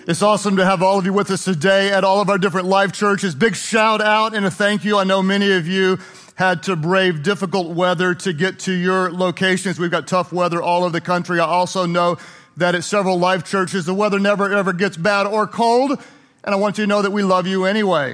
It's awesome to have all of you with us today at all of our different life churches. Big shout out and a thank you. I know many of you had to brave difficult weather to get to your locations. We've got tough weather all over the country. I also know that at several life churches, the weather never ever gets bad or cold. And I want you to know that we love you anyway,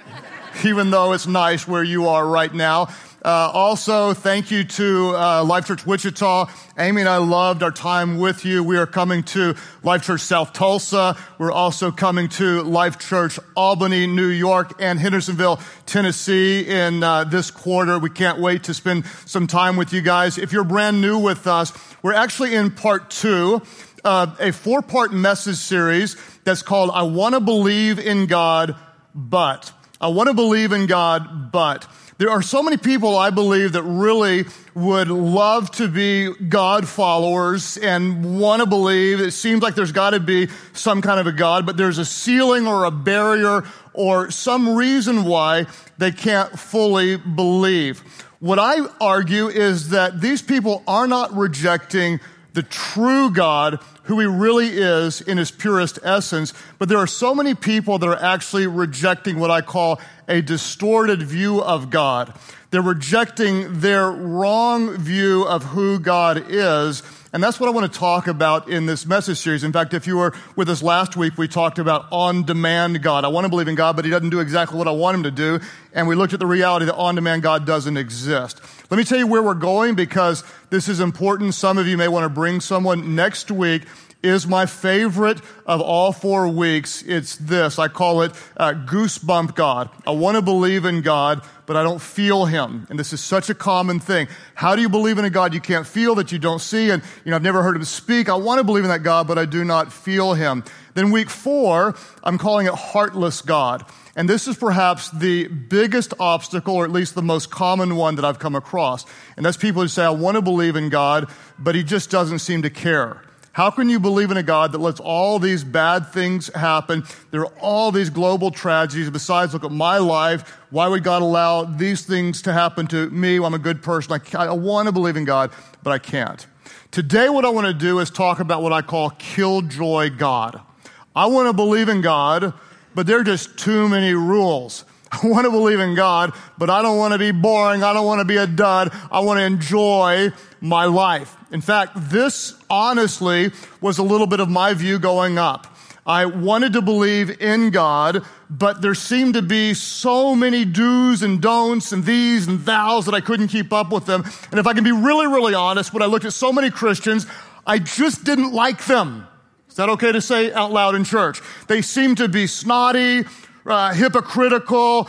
even though it's nice where you are right now. Also, thank you to Life Church Wichita. Amy and I loved our time with you. We are coming to Life Church South Tulsa. We're also coming to Life Church Albany, New York, and Hendersonville, Tennessee in this quarter. We can't wait to spend some time with you guys. If you're brand new with us, we're actually in part 2 of a 4-part message series that's called I Want to Believe in God, But. I want to believe in God, but. There are so many people, I believe, that really would love to be God followers and want to believe. It seems like there's got to be some kind of a God, but there's a ceiling or a barrier or some reason why they can't fully believe. What I argue is that these people are not rejecting the true God, who he really is in his purest essence, but there are so many people that are actually rejecting what I call a distorted view of God. They're rejecting their wrong view of who God is, and that's what I want to talk about in this message series. In fact, if you were with us last week, we talked about on-demand God. I want to believe in God, but he doesn't do exactly what I want him to do, and we looked at the reality that on-demand God doesn't exist. Let me tell you where we're going because this is important. Some of you may want to bring someone. Next week is my favorite of all 4 weeks. It's this. I call it goosebump God. I want to believe in God, but I don't feel him. And this is such a common thing. How do you believe in a God you can't feel, that you don't see? And, I've never heard him speak. I want to believe in that God, but I do not feel him. Then week 4, I'm calling it heartless God. And this is perhaps the biggest obstacle, or at least the most common one that I've come across. And that's people who say, I want to believe in God, but he just doesn't seem to care. How can you believe in a God that lets all these bad things happen? There are all these global tragedies. Besides, look at my life. Why would God allow these things to happen to me? Well, I'm a good person. I want to believe in God, but I can't. Today, what I want to do is talk about what I call killjoy God. I want to believe in God, but there are just too many rules. I want to believe in God, but I don't want to be boring. I don't want to be a dud. I want to enjoy my life. In fact, this honestly was a little bit of my view going up. I wanted to believe in God, but there seemed to be so many do's and don'ts and these and thous that I couldn't keep up with them. And if I can be really, really honest, when I looked at so many Christians, I just didn't like them. Is that okay to say out loud in church? They seemed to be snotty, hypocritical,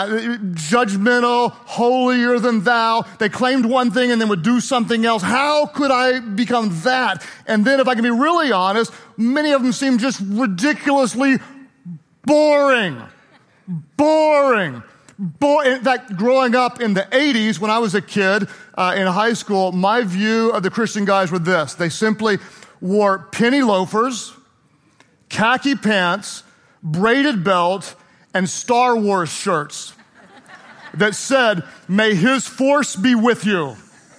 judgmental, holier than thou. They claimed one thing and then would do something else. How could I become that? And then if I can be really honest, many of them seem just ridiculously boring. In fact, growing up in the 80s, when I was a kid in high school, my view of the Christian guys were this. They simply wore penny loafers, khaki pants, braided belt, and Star Wars shirts that said, may his force be with you.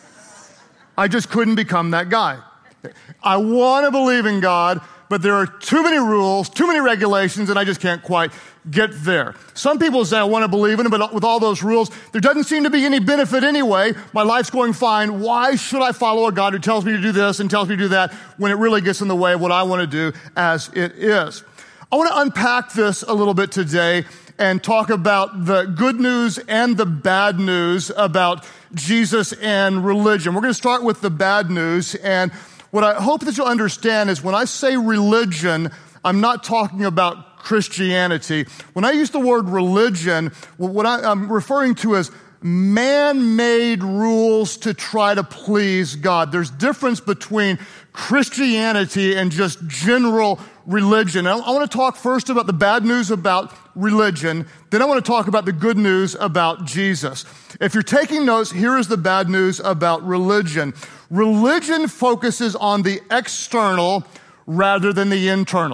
I just couldn't become that guy. I want to believe in God, but there are too many rules, too many regulations, and I just can't quite get there. Some people say I want to believe in him, but with all those rules, there doesn't seem to be any benefit anyway. My life's going fine. Why should I follow a God who tells me to do this and tells me to do that when it really gets in the way of what I want to do as it is? I want to unpack this a little bit today and talk about the good news and the bad news about Jesus and religion. We're going to start with the bad news, and what I hope that you'll understand is when I say religion, I'm not talking about Christianity. When I use the word religion, what I'm referring to is man-made rules to try to please God. There's difference between Christianity and just general religion. I want to talk first about the bad news about religion. Then I want to talk about the good news about Jesus. If you're taking notes, here is the bad news about religion. Religion focuses on the external rather than the internal.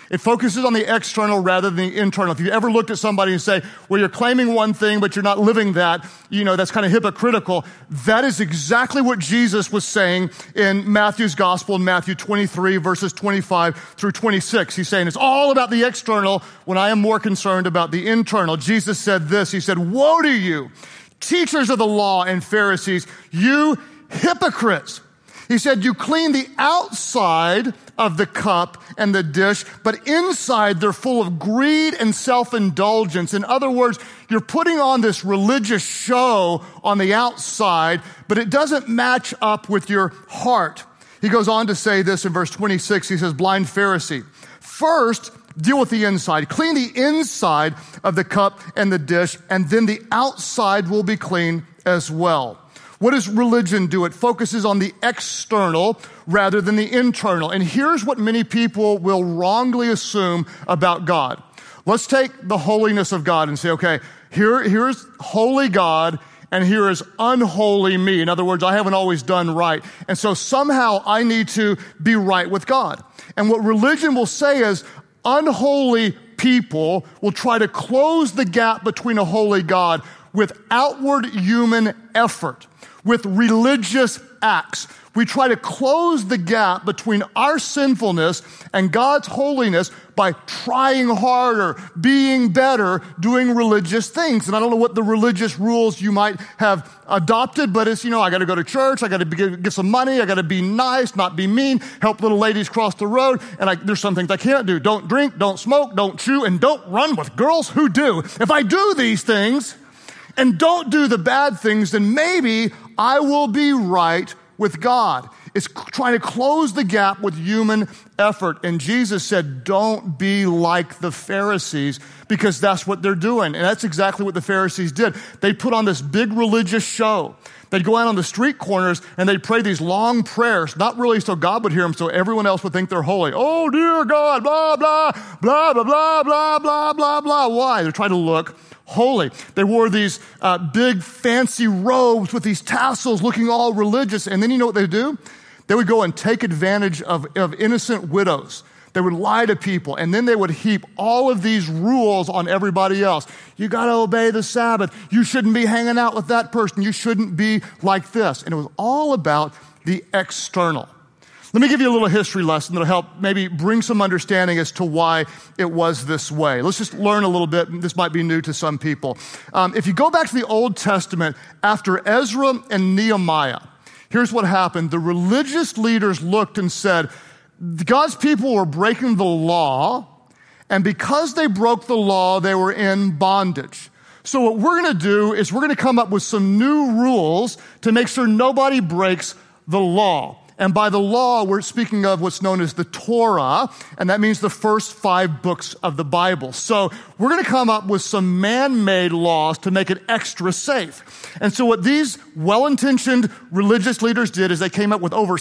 It focuses on the external rather than the internal. If you ever looked at somebody and say, well, you're claiming one thing, but you're not living that, that's kind of hypocritical. That is exactly what Jesus was saying in Matthew's gospel in Matthew 23, verses 25 through 26. He's saying it's all about the external when I am more concerned about the internal. Jesus said this, he said, woe to you, teachers of the law and Pharisees, you hypocrites. He said, you clean the outside of the cup and the dish, but inside they're full of greed and self-indulgence. In other words, you're putting on this religious show on the outside, but it doesn't match up with your heart. He goes on to say this in verse 26. He says, blind Pharisee, first deal with the inside. Clean the inside of the cup and the dish, and then the outside will be clean as well. What does religion do? It focuses on the external rather than the internal. And here's what many people will wrongly assume about God. Let's take the holiness of God and say, okay, here's holy God and here is unholy me. In other words, I haven't always done right. And so somehow I need to be right with God. And what religion will say is unholy people will try to close the gap between a holy God with outward human effort, with religious acts. We try to close the gap between our sinfulness and God's holiness by trying harder, being better, doing religious things. And I don't know what the religious rules you might have adopted, but it's, I got to go to church, I got to get some money, I got to be nice, not be mean, help little ladies cross the road, and there's some things I can't do. Don't drink, don't smoke, don't chew, and don't run with girls who do. If I do these things and don't do the bad things, then maybe I will be right with God. It's trying to close the gap with human effort. And Jesus said, don't be like the Pharisees, because that's what they're doing. And that's exactly what the Pharisees did. They put on this big religious show. They'd go out on the street corners and they'd pray these long prayers, not really so God would hear them, so everyone else would think they're holy. Oh, dear God, blah, blah, blah, blah, blah, blah, blah, blah, blah. Why? They're trying to look holy. They wore these big fancy robes with these tassels looking all religious. And then you know what they do? They would go and take advantage of innocent widows. They would lie to people, and then they would heap all of these rules on everybody else. You got to obey the Sabbath. You shouldn't be hanging out with that person. You shouldn't be like this. And it was all about the external. Let me give you a little history lesson that'll help maybe bring some understanding as to why it was this way. Let's just learn a little bit. This might be new to some people. If you go back to the Old Testament, after Ezra and Nehemiah, here's what happened. The religious leaders looked and said, God's people were breaking the law, and because they broke the law, they were in bondage. So what we're going to do is we're going to come up with some new rules to make sure nobody breaks the law. And by the law, we're speaking of what's known as the Torah, and that means the first 5 books of the Bible. So we're going to come up with some man-made laws to make it extra safe. And so what these well-intentioned religious leaders did is they came up with over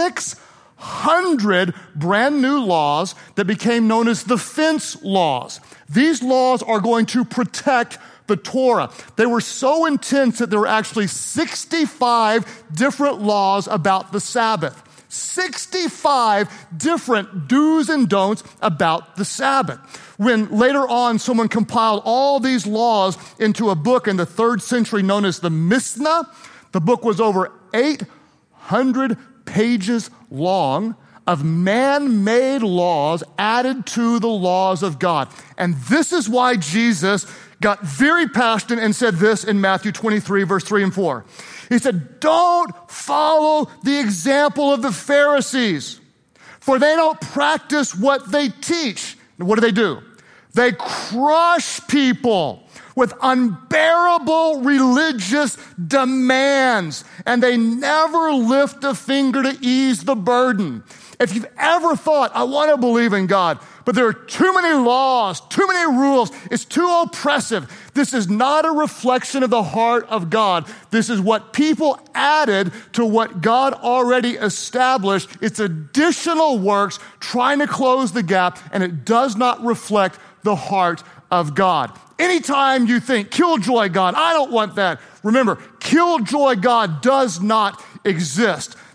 600 brand new laws that became known as the fence laws. These laws are going to protect the Torah. They were so intense that there were actually 65 different laws about the Sabbath. 65 different do's and don'ts about the Sabbath. When later on someone compiled all these laws into a book in the 3rd century known as the Mishnah, the book was over 800 pages long of man-made laws added to the laws of God. And this is why Jesus got very passionate and said this in Matthew 23, verse 3 and 4. He said, don't follow the example of the Pharisees, for they don't practice what they teach. And what do? They crush people with unbearable religious demands, and they never lift a finger to ease the burden. If you've ever thought, I want to believe in God, but there are too many laws, too many rules, it's too oppressive, this is not a reflection of the heart of God. This is what people added to what God already established. It's additional works trying to close the gap, and it does not reflect the heart of God. Anytime you think, killjoy God, I don't want that. Remember, killjoy God does not exist.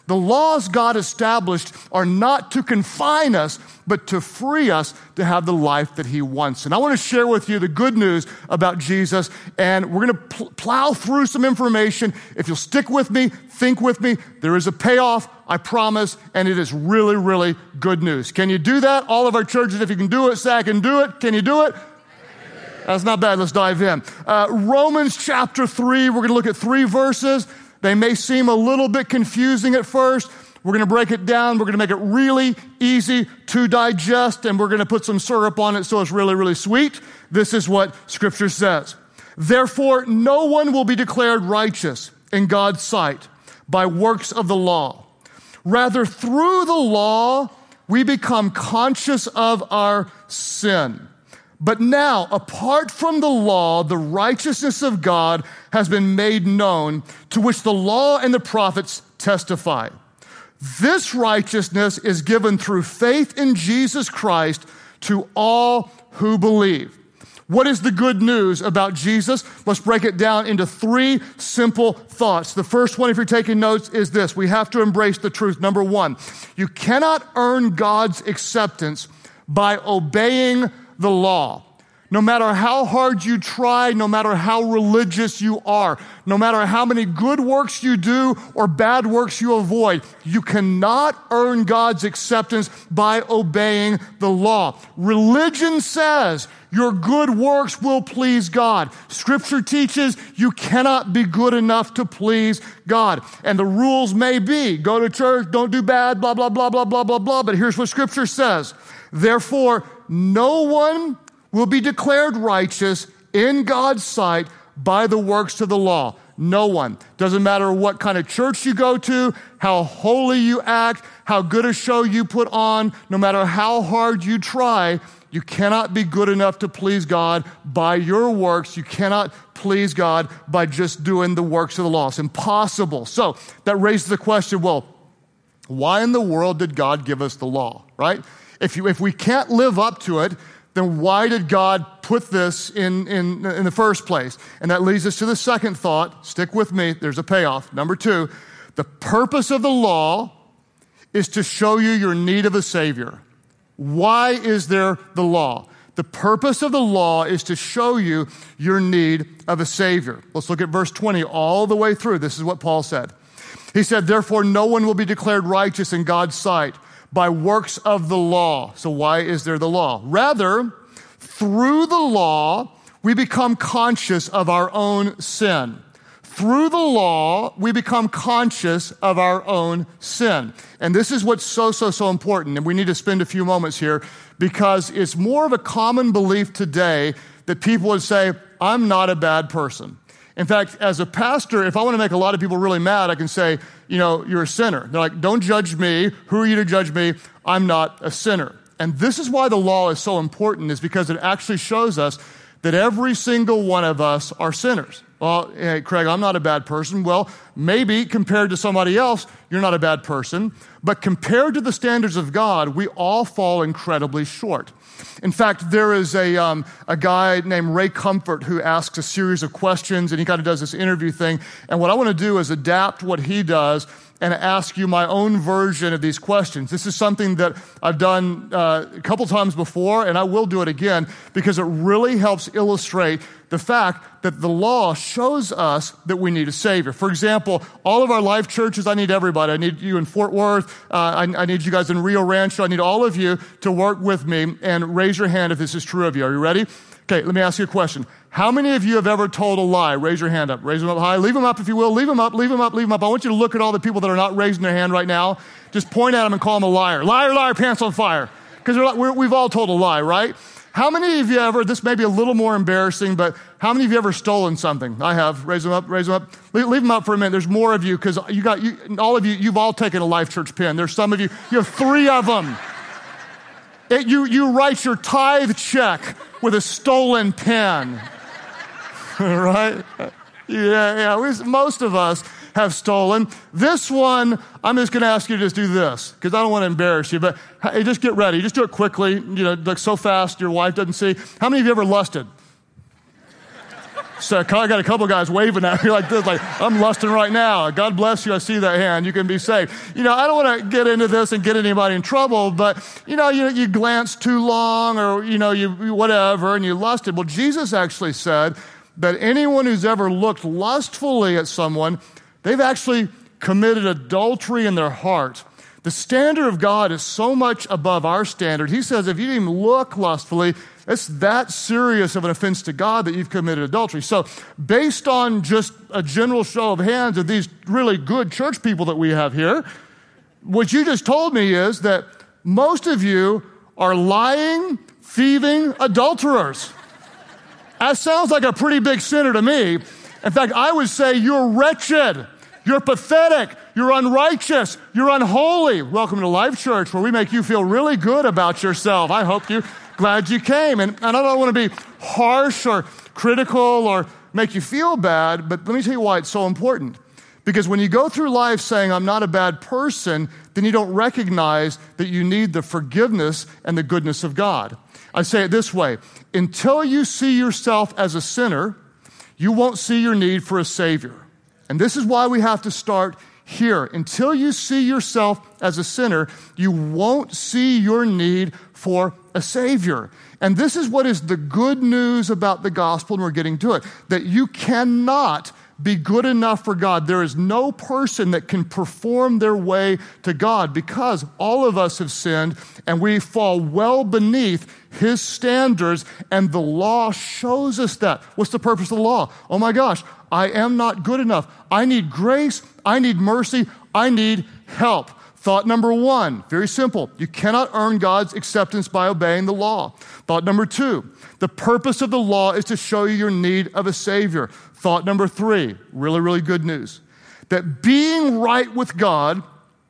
The laws God established are not to confine us, but to free us to have the life that he wants. And I want to share with you the good news about Jesus, and we're going to plow through some information. If you'll stick with me, think with me, there is a payoff, I promise, and it is really, really good news. Can you do that? All of our churches, if you can do it, say I can do it. Can you do it? That's not bad. Let's dive in. Romans chapter 3, we're going to look at 3 verses. They may seem a little bit confusing at first. We're going to break it down. We're going to make it really easy to digest, and we're going to put some syrup on it so it's really, really sweet. This is what Scripture says. Therefore, no one will be declared righteous in God's sight by works of the law. Rather, through the law, we become conscious of our sin. But now, apart from the law, the righteousness of God has been made known, to which the law and the prophets testify. This righteousness is given through faith in Jesus Christ to all who believe. What is the good news about Jesus? Let's break it down into 3 simple thoughts. The first one, if you're taking notes, is this. We have to embrace the truth. Number 1, you cannot earn God's acceptance by obeying the law. No matter how hard you try, no matter how religious you are, no matter how many good works you do or bad works you avoid, you cannot earn God's acceptance by obeying the law. Religion says your good works will please God. Scripture teaches you cannot be good enough to please God. And the rules may be, go to church, don't do bad, blah, blah, blah, blah, blah, blah, blah. But here's what Scripture says. Therefore, no one will be declared righteous in God's sight by the works of the law. No one. Doesn't matter what kind of church you go to, how holy you act, how good a show you put on, no matter how hard you try, you cannot be good enough to please God by your works. You cannot please God by just doing the works of the law. It's impossible. So that raises the question, well, why in the world did God give us the law, right? If we can't live up to it, then why did God put this in the first place? And that leads us to the second thought. Stick with me. There's a payoff. Number 2, the purpose of the law is to show you your need of a Savior. Why is there the law? The purpose of the law is to show you your need of a Savior. Let's look at verse 20 all the way through. This is what Paul said. He said, therefore, no one will be declared righteous in God's sight by works of the law. So why is there the law? Rather, through the law, we become conscious of our own sin. Through the law, we become conscious of our own sin. And this is what's so important. And we need to spend a few moments here because it's more of a common belief today that people would say, I'm not a bad person. In fact, as a pastor, if I want to make a lot of people really mad, I can say, you're a sinner. They're like, don't judge me. Who are you to judge me? I'm not a sinner. And this is why the law is so important, is because it actually shows us that every single one of us are sinners. Well, hey, Craig, I'm not a bad person. Well, maybe compared to somebody else, you're not a bad person. But compared to the standards of God, we all fall incredibly short. In fact, there is a guy named Ray Comfort who asks a series of questions, and he kind of does this interview thing. And what I want to do is adapt what he does and ask you my own version of these questions. This is something that I've done a couple times before, and I will do it again because it really helps illustrate the fact that the law shows us that we need a Savior. For example, all of our life churches, I need everybody. I need you in Fort Worth. I need you guys in Rio Rancho. I need all of you to work with me and raise your hand if this is true of you. Are you ready? Okay, let me ask you a question. How many of you have ever told a lie? Raise your hand up. Raise them up high. Leave them up if you will. Leave them up, leave them up, leave them up. I want you to look at all the people that are not raising their hand right now. Just point at them and call them a liar. Liar, liar, pants on fire. Because we've all told a lie, right? How many of you ever, this may be a little more embarrassing, but how many of you ever stolen something? I have. Raise them up, raise them up. Leave them up for a minute. There's more of you because all of you, you've all taken a Life Church pen. There's some of you, you have 3 of them. You write your tithe check with a stolen pen. Right? Yeah. Most of us have stolen. This one, I'm just going to ask you to just do this because I don't want to embarrass you, but hey, just get ready. Just do it quickly, like so fast your wife doesn't see. How many of you ever lusted? So I got a couple guys waving at me like this, like, I'm lusting right now. God bless you. I see that hand. You can be saved. I don't want to get into this and get anybody in trouble, but, you glance too long or, you whatever, and you lusted. Well, Jesus actually said that anyone who's ever looked lustfully at someone, they've actually committed adultery in their heart. The standard of God is so much above our standard. He says if you didn't even look lustfully, it's that serious of an offense to God that you've committed adultery. So based on just a general show of hands of these really good church people that we have here, what you just told me is that most of you are lying, thieving adulterers. That sounds like a pretty big sinner to me. In fact, I would say you're wretched. You're pathetic. You're unrighteous. You're unholy. Welcome to Life Church, where we make you feel really good about yourself. I hope you're glad you came. And I don't want to be harsh or critical or make you feel bad, but let me tell you why it's so important. Because when you go through life saying, I'm not a bad person, then you don't recognize that you need the forgiveness and the goodness of God. I say it this way. Until you see yourself as a sinner, you won't see your need for a Savior. And this is why we have to start here. Until you see yourself as a sinner, you won't see your need for a Savior. And this is what is the good news about the gospel, and we're getting to it, that you cannot be good enough for God. There is no person that can perform their way to God because all of us have sinned and we fall well beneath His standards, and the law shows us that. What's the purpose of the law? Oh my gosh, I am not good enough. I need grace. I need mercy. I need help. Thought number one, very simple. You cannot earn God's acceptance by obeying the law. Thought number two, the purpose of the law is to show you your need of a Savior. Thought number three, really, really good news, that being right with God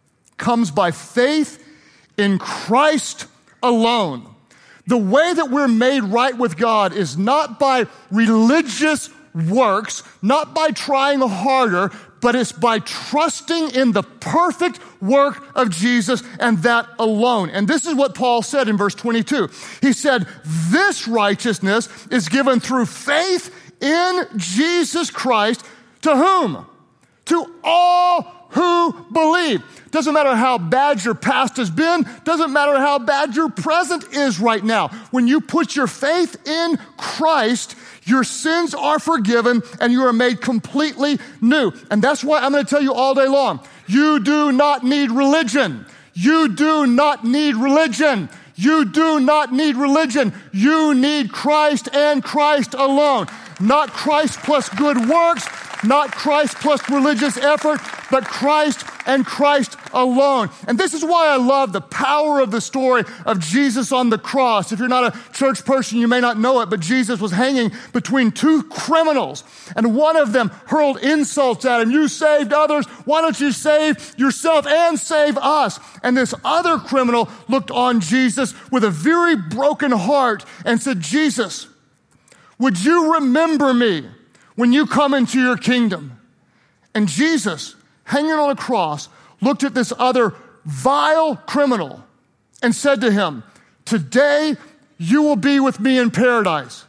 comes by faith in Christ alone. The way that we're made right with God is not by religious works, not by trying harder, but it's by trusting in the perfect work of Jesus and that alone. And this is what Paul said in verse 22. He said, this righteousness is given through faith in Jesus Christ, to whom? To all who believe. Doesn't matter how bad your past has been, doesn't matter how bad your present is right now. When you put your faith in Christ, your sins are forgiven and you are made completely new. And that's why I'm going to tell you all day long, you do not need religion. You do not need religion. You do not need religion. You need Christ and Christ alone. Not Christ plus good works, not Christ plus religious effort, but Christ and Christ alone. And this is why I love the power of the story of Jesus on the cross. If you're not a church person, you may not know it, but Jesus was hanging between two criminals, and one of them hurled insults at him. You saved others. Why don't you save yourself and save us? And this other criminal looked on Jesus with a very broken heart and said, Jesus, would you remember me when you come into your kingdom? And Jesus, hanging on a cross, looked at this other vile criminal and said to him, today you will be with me in paradise.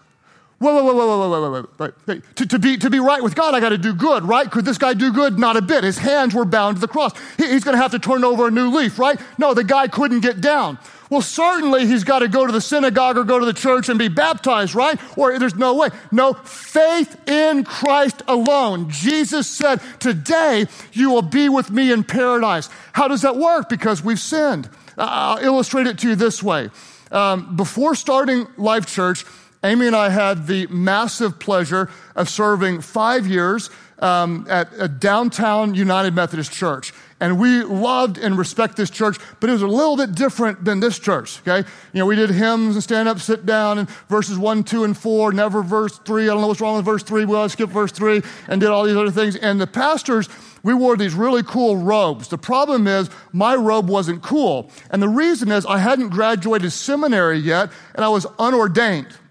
Wait. To be right with God, I got to do good, right? Could this guy do good? Not a bit. His hands were bound to the cross. He's going to have to turn over a new leaf, right? No, the guy couldn't get down. Well, certainly he's got to go to the synagogue or go to the church and be baptized, right? Or there's no way. No, faith in Christ alone. Jesus said, today you will be with me in paradise. How does that work? Because we've sinned. I'll illustrate it to you this way. Before starting Life Church, Amy and I had the massive pleasure of serving 5 years at a downtown United Methodist Church. And we loved and respect this church, but it was a little bit different than this church, okay? We did hymns and stand up, sit down, and verses 1, 2, and 4, never verse 3. I don't know what's wrong with verse 3. We always skip verse 3 and did all these other things. And the pastors, we wore these really cool robes. The problem is my robe wasn't cool. And the reason is I hadn't graduated seminary yet, and I was unordained.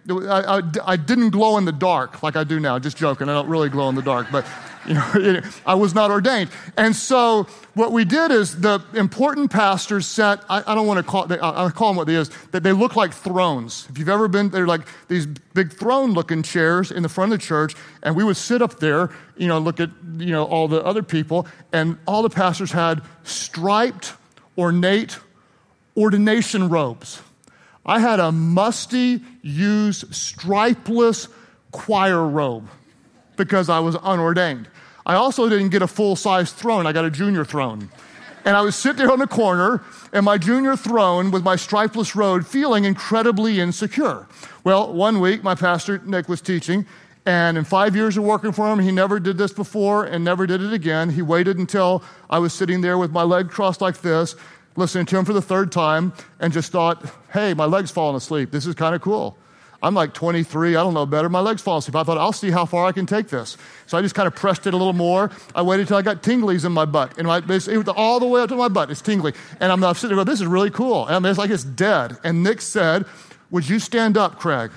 I didn't glow in the dark like I do now. Just joking. I don't really glow in the dark, but I was not ordained. And so what we did is the important pastors sat, I don't want to call it, I'll call them what they is, that they look like thrones. If you've ever been, they're like these big throne-looking chairs in the front of the church, and we would sit up there, look at, all the other people, and all the pastors had striped, ornate ordination robes. I had a musty, used, stripeless choir robe because I was unordained. I also didn't get a full-size throne. I got a junior throne. And I was sitting there on the corner in my junior throne with my stripeless robe, feeling incredibly insecure. Well, one week, my pastor, Nick, was teaching, and in 5 years of working for him, he never did this before and never did it again. He waited until I was sitting there with my leg crossed like this, listening to him for the third time, and just thought, hey, my leg's falling asleep. This is kind of cool. I'm like 23, I don't know better. My leg's falling asleep. I thought, I'll see how far I can take this. So I just kind of pressed it a little more. I waited until I got tinglies in my butt. And it was all the way up to my butt. It's tingly. And I'm sitting there going, this is really cool. And it's like it's dead. And Nick said, would you stand up, Craig?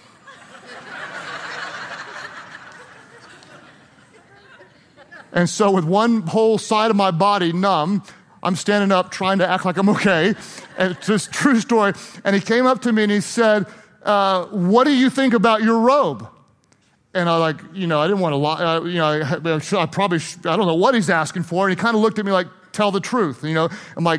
And so with one whole side of my body numb, I'm standing up trying to act like I'm okay. And it's just true story. And he came up to me and he said, what do you think about your robe? And I I didn't want to lie. I don't know what he's asking for. And he kind of looked at me like, tell the truth. I'm like,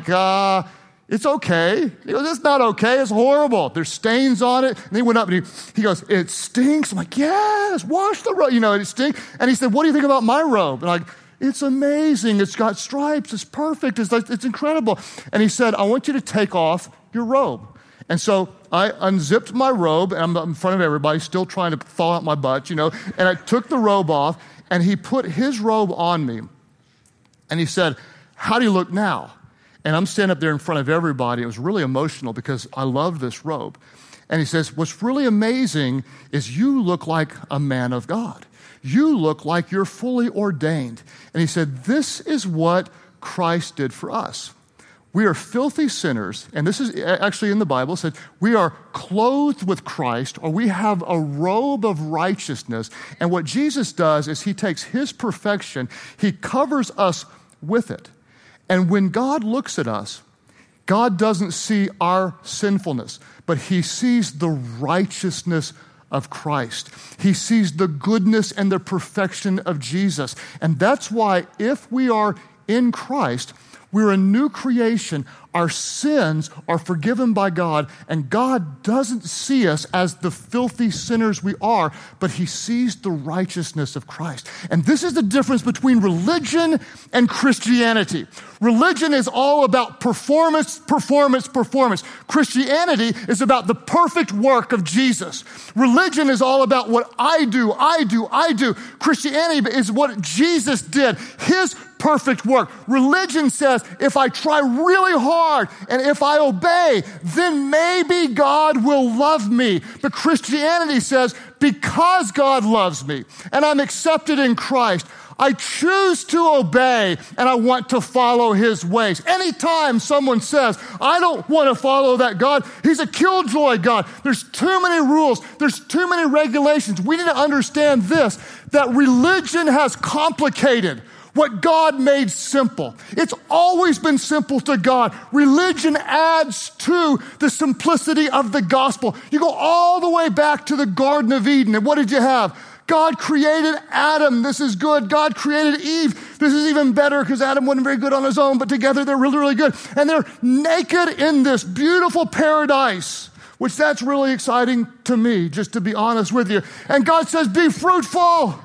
it's okay. He goes, it's not okay. It's horrible. There's stains on it. And he went up and he goes, it stinks. I'm like, yes, wash the robe. It stinks. And he said, what do you think about my robe? And I'm like, it's amazing. It's got stripes. It's perfect. It's incredible. And he said, I want you to take off your robe. And so I unzipped my robe, and I'm in front of everybody, still trying to thaw out my butt, and I took the robe off, and he put his robe on me. And he said, how do you look now? And I'm standing up there in front of everybody. It was really emotional because I love this robe. And he says, what's really amazing is you look like a man of God. You look like you're fully ordained. And he said, this is what Christ did for us. We are filthy sinners, and this is actually in the Bible, it said we are clothed with Christ, or we have a robe of righteousness. And what Jesus does is he takes his perfection, he covers us with it. And when God looks at us, God doesn't see our sinfulness, but he sees the righteousness of Christ. He sees the goodness and the perfection of Jesus. And that's why if we are in Christ, we're a new creation. Our sins are forgiven by God, and God doesn't see us as the filthy sinners we are, but he sees the righteousness of Christ. And this is the difference between religion and Christianity. Religion is all about performance, performance, performance. Christianity is about the perfect work of Jesus. Religion is all about what I do, I do, I do. Christianity is what Jesus did, his perfect work. Religion says, if I try really hard and if I obey, then maybe God will love me. But Christianity says, because God loves me and I'm accepted in Christ, I choose to obey and I want to follow his ways. Anytime someone says, I don't want to follow that God, he's a killjoy God. There's too many rules. There's too many regulations. We need to understand this, that religion has complicated what God made simple. It's always been simple to God. Religion adds to the simplicity of the gospel. You go all the way back to the Garden of Eden, and what did you have? God created Adam. This is good. God created Eve. This is even better because Adam wasn't very good on his own, but together they're really, really good. And they're naked in this beautiful paradise, which that's really exciting to me, just to be honest with you. And God says, be fruitful,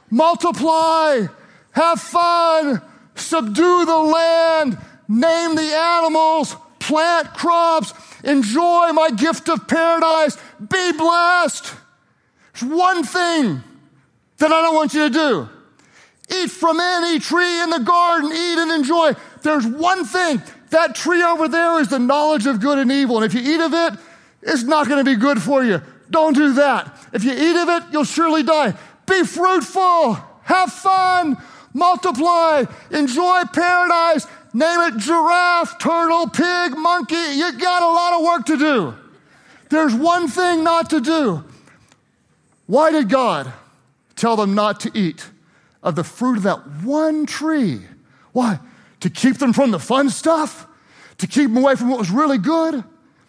multiply, have fun, subdue the land, name the animals, plant crops, enjoy my gift of paradise, be blessed. There's one thing that I don't want you to do. Eat from any tree in the garden, eat and enjoy. There's one thing. That tree over there is the knowledge of good and evil. And if you eat of it, it's not going to be good for you. Don't do that. If you eat of it, you'll surely die. Be fruitful, have fun, multiply, enjoy paradise, name it giraffe, turtle, pig, monkey. You got a lot of work to do. There's one thing not to do. Why did God tell them not to eat of the fruit of that one tree? Why? To keep them from the fun stuff? To keep them away from what was really good?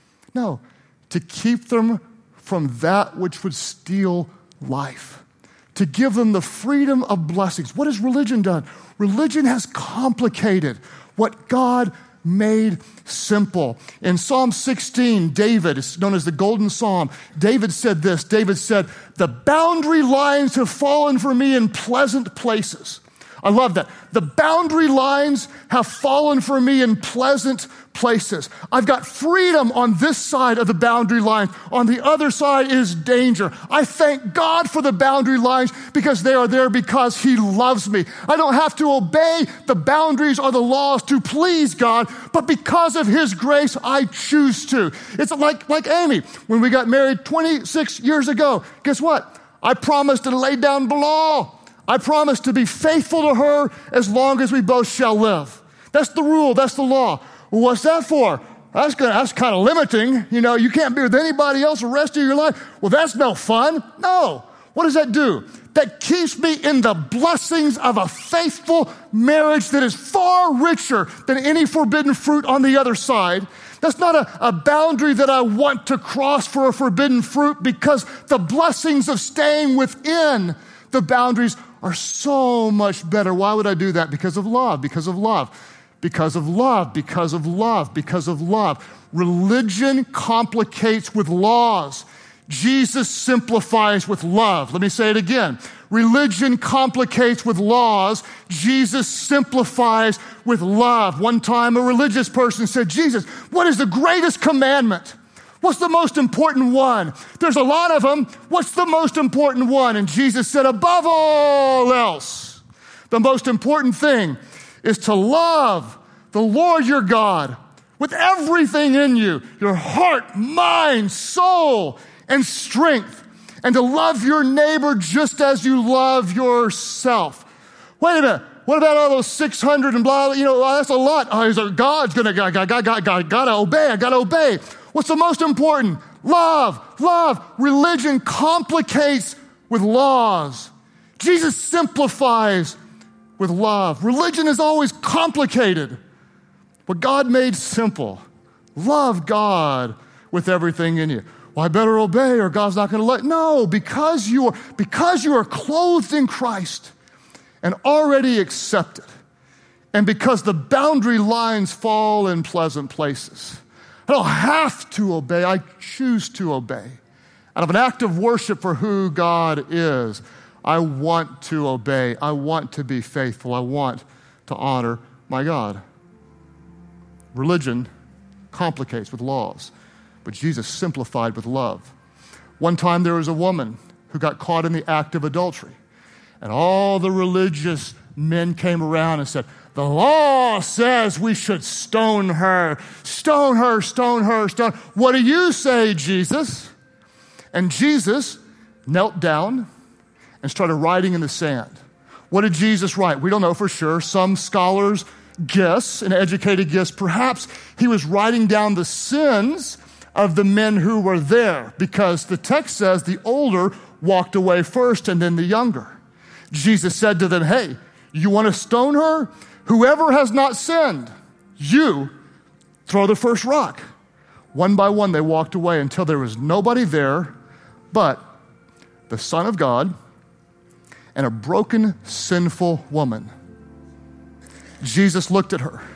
No, to keep them from that which would steal life. To give them the freedom of blessings. What has religion done? Religion has complicated what God made simple. In Psalm 16, David, it's known as the Golden Psalm, David said this. David said, "The boundary lines have fallen for me in pleasant places." I love that. The boundary lines have fallen for me in pleasant places. I've got freedom on this side of the boundary line. On the other side is danger. I thank God for the boundary lines because they are there because He loves me. I don't have to obey the boundaries or the laws to please God, but because of His grace, I choose to. It's like Amy. When we got married 26 years ago, guess what? I promised to lay down the law. I promise to be faithful to her as long as we both shall live. That's the rule. That's the law. Well, what's that for? That's kind of limiting. You know, you can't be with anybody else the rest of your life. Well, that's no fun. No. What does that do? That keeps me in the blessings of a faithful marriage that is far richer than any forbidden fruit on the other side. That's not a boundary that I want to cross for a forbidden fruit because the blessings of staying within the boundaries are so much better. Why would I do that? Because of love, because of love, because of love, because of love, because of love. Religion complicates with laws. Jesus simplifies with love. Let me say it again. Religion complicates with laws. Jesus simplifies with love. One time a religious person said, "Jesus, what is the greatest commandment? What's the most important one? There's a lot of them. What's the most important one?" And Jesus said, "Above all else, the most important thing is to love the Lord your God with everything in you, your heart, mind, soul, and strength, and to love your neighbor just as you love yourself." Wait a minute. What about all those 600 and blah, that's a lot. Oh, God's gotta obey. I gotta obey. What's the most important? Love. Religion complicates with laws. Jesus simplifies with love. Religion is always complicated. What God made simple. Love God with everything in you. Well, I better obey or God's not going to let. No, because you are clothed in Christ and already accepted, and because the boundary lines fall in pleasant places. I don't have to obey. I choose to obey. Out of an act of worship for who God is, I want to obey. I want to be faithful. I want to honor my God. Religion complicates with laws, but Jesus simplified with love. One time there was a woman who got caught in the act of adultery, and all the religious men came around and said, "The law says we should stone her. Stone her, stone her, stone." "What do you say, Jesus?" And Jesus knelt down and started writing in the sand. What did Jesus write? We don't know for sure. Some scholars guess, and educated guess, perhaps he was writing down the sins of the men who were there, because the text says the older walked away first and then the younger. Jesus said to them, "Hey, you want to stone her? Whoever has not sinned, you throw the first rock." One by one, they walked away until there was nobody there but the Son of God and a broken, sinful woman. Jesus looked at her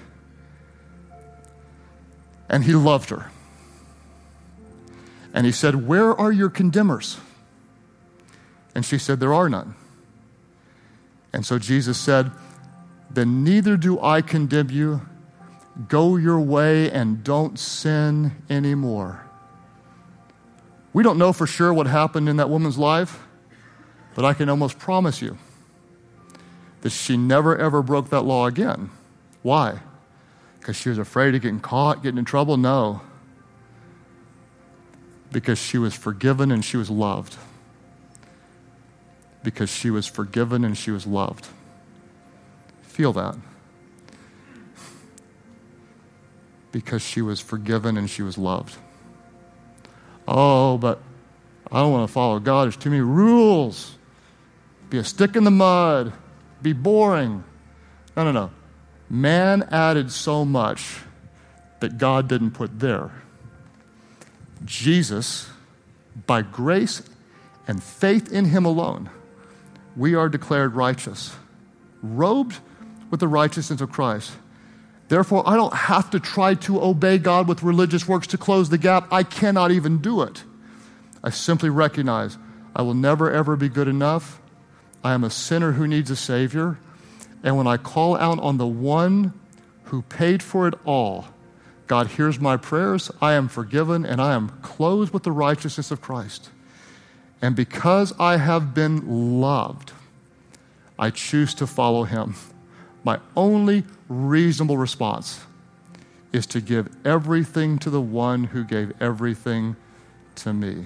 and He loved her. And He said, "Where are your condemners?" And she said, "There are none." And so Jesus said, "Then neither do I condemn you. Go your way and don't sin anymore." We don't know for sure what happened in that woman's life, but I can almost promise you that she never ever broke that law again. Why? Because she was afraid of getting caught, getting in trouble? No. Because she was forgiven and she was loved. Because she was forgiven and she was loved. Feel that. Because she was forgiven and she was loved. Oh, but I don't want to follow God. There's too many rules. Be a stick in the mud. Be boring. No. Man added so much that God didn't put there. Jesus, by grace and faith in him alone, we are declared righteous, robed with the righteousness of Christ. Therefore, I don't have to try to obey God with religious works to close the gap. I cannot even do it. I simply recognize I will never, ever be good enough. I am a sinner who needs a Savior. And when I call out on the one who paid for it all, God hears my prayers, I am forgiven, and I am clothed with the righteousness of Christ. And because I have been loved, I choose to follow him. My only reasonable response is to give everything to the one who gave everything to me.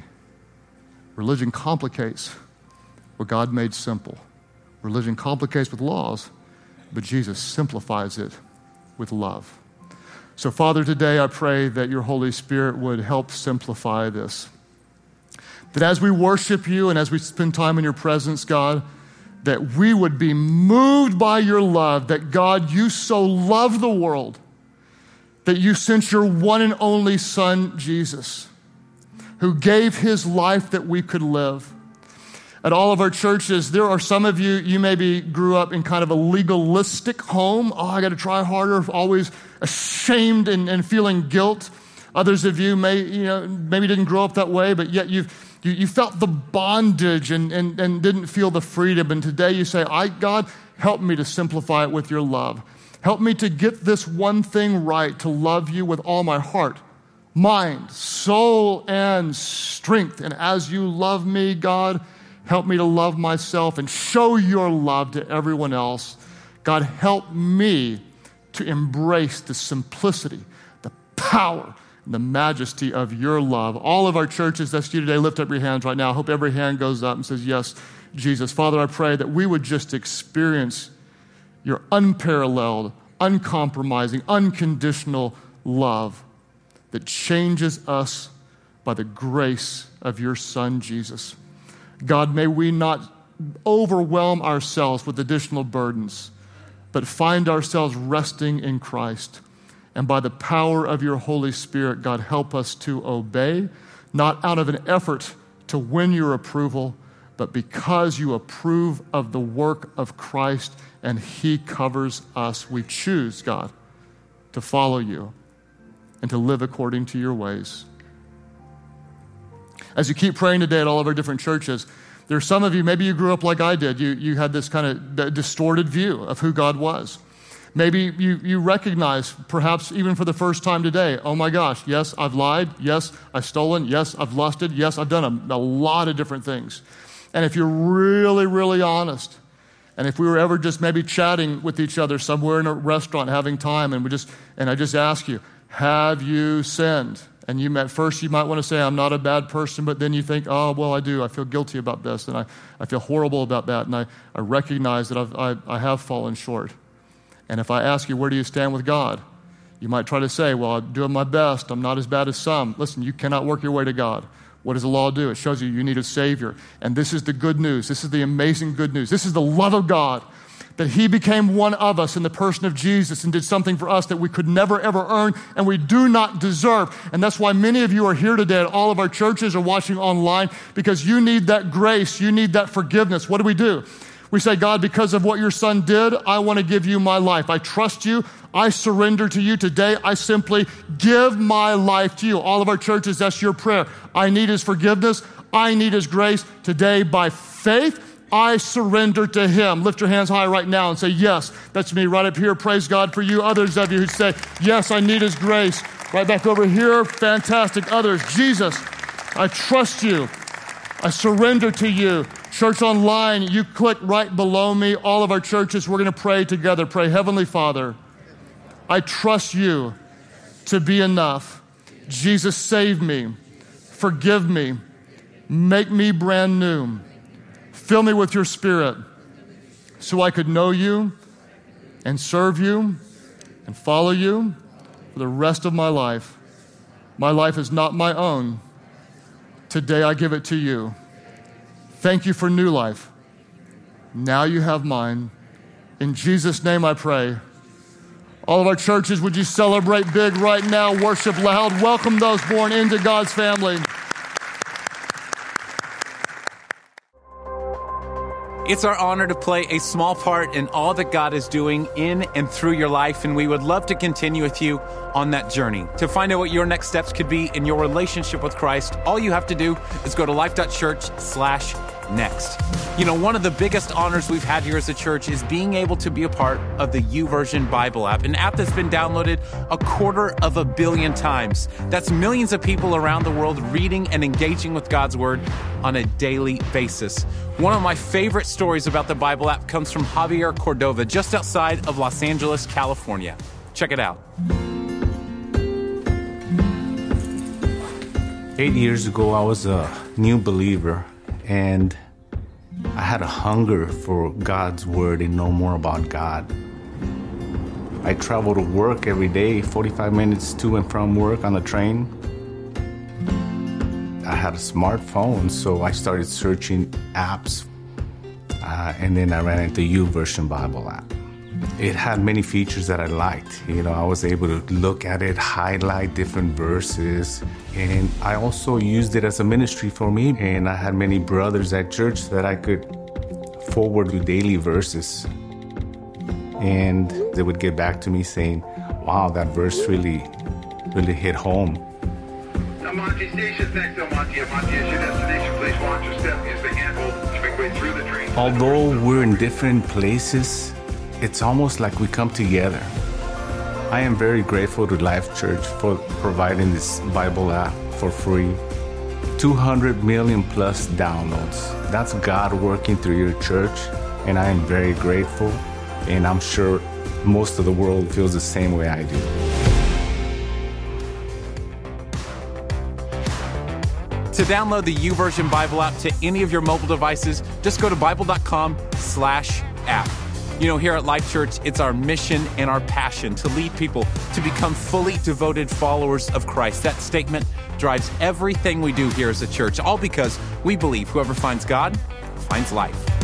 Religion complicates what God made simple. Religion complicates with laws, but Jesus simplifies it with love. So, Father, today I pray that your Holy Spirit would help simplify this. That as we worship you and as we spend time in your presence, God, that we would be moved by your love, that God, you so love the world, that you sent your one and only Son, Jesus, who gave his life that we could live. At all of our churches, there are some of you, you maybe grew up in kind of a legalistic home. Oh, I got to try harder, always ashamed and feeling guilt. Others of you maybe didn't grow up that way, but yet you felt the bondage and didn't feel the freedom. And today you say, God, help me to simplify it with your love. Help me to get this one thing right, to love you with all my heart, mind, soul, and strength. And as you love me, God, help me to love myself and show your love to everyone else. God, help me to embrace the simplicity, the power, and the majesty of your love. All of our churches, that's you today, lift up your hands right now. I hope every hand goes up and says, yes, Jesus. Father, I pray that we would just experience your unparalleled, uncompromising, unconditional love that changes us by the grace of your Son, Jesus. God, may we not overwhelm ourselves with additional burdens, but find ourselves resting in Christ. And by the power of your Holy Spirit, God, help us to obey, not out of an effort to win your approval, but because you approve of the work of Christ and he covers us. We choose, God, to follow you and to live according to your ways. As you keep praying today at all of our different churches, there are some of you, maybe you grew up like I did. You had this kind of distorted view of who God was. Maybe you recognize, perhaps even for the first time today, oh my gosh, yes, I've lied. Yes, I've stolen. Yes, I've lusted. Yes, I've done a lot of different things. And if you're really, really honest, and if we were ever just maybe chatting with each other somewhere in a restaurant having time, and I just ask you, have you sinned? And at first you might want to say, I'm not a bad person, but then you think, oh, well, I do. I feel guilty about this, and I feel horrible about that, and I recognize that I have fallen short. And if I ask you, where do you stand with God? You might try to say, well, I'm doing my best. I'm not as bad as some. Listen, you cannot work your way to God. What does the law do? It shows you need a Savior. And this is the good news. This is the amazing good news. This is the love of God, that he became one of us in the person of Jesus and did something for us that we could never, ever earn and we do not deserve. And that's why many of you are here today at all of our churches or watching online, because you need that grace. You need that forgiveness. What do? We say, God, because of what your Son did, I want to give you my life. I trust you. I surrender to you today. I simply give my life to you. All of our churches, that's your prayer. I need his forgiveness. I need his grace. Today, by faith, I surrender to him. Lift your hands high right now and say, yes, that's me right up here. Praise God for you. Others of you who say, yes, I need his grace. Right back over here. Fantastic. Others, Jesus, I trust you. I surrender to you. Church online, you click right below me. All of our churches, we're going to pray together. Pray, Heavenly Father, I trust you to be enough. Jesus, save me. Forgive me. Make me brand new. Fill me with your Spirit so I could know you and serve you and follow you for the rest of my life. My life is not my own. Today I give it to you. Thank you for new life. Now you have mine. In Jesus' name I pray. All of our churches, would you celebrate big right now? Worship loud. Welcome those born into God's family. It's our honor to play a small part in all that God is doing in and through your life, and we would love to continue with you on that journey. To find out what your next steps could be in your relationship with Christ, all you have to do is go to life.church/next. You know, one of the biggest honors we've had here as a church is being able to be a part of the YouVersion Bible app, an app that's been downloaded 250 million times. That's millions of people around the world reading and engaging with God's Word on a daily basis. One of my favorite stories about the Bible app comes from Javier Cordova, just outside of Los Angeles, California. Check it out. 8 years ago, I was a new believer, and I had a hunger for God's Word and know more about God. I travel to work every day, 45 minutes to and from work on the train. I had a smartphone, so I started searching apps, and then I ran into YouVersion Bible app. It had many features that I liked. You know, I was able to look at it, highlight different verses, and I also used it as a ministry for me. And I had many brothers at church that I could forward to daily verses, and they would get back to me saying, "Wow, that verse really hit home." Monty, stations next on Monty. Monty is your destination. Please watch your step. Use the handhold to make way through the train. Although we're in different places, it's almost like we come together. I am very grateful to Life Church for providing this Bible app for free. 200 million plus downloads. That's God working through your church, and I am very grateful, and I'm sure most of the world feels the same way I do. To download the YouVersion Bible app to any of your mobile devices, just go to bible.com/app. You know, here at Life Church, it's our mission and our passion to lead people to become fully devoted followers of Christ. That statement drives everything we do here as a church, all because we believe whoever finds God finds life.